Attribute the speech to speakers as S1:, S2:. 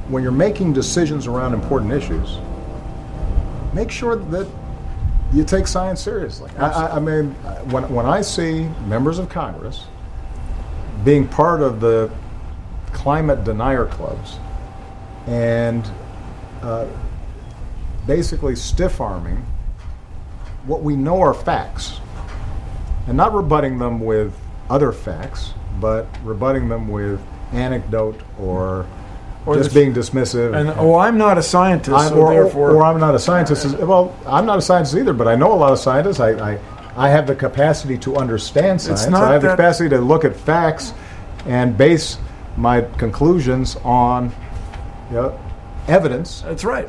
S1: when you're making decisions around important issues, make sure that you take science seriously. I mean, when I see members of Congress being part of the climate denier clubs and basically stiff-arming what we know are facts, and not rebutting them with other facts, but rebutting them with anecdote or just being dismissive.
S2: And I'm not a scientist, so therefore...
S1: Or I'm not a scientist. Well, I'm not a scientist either, but I know a lot of scientists. I have the capacity to understand science. I have the capacity to look at facts and base my conclusions on evidence.
S2: That's right.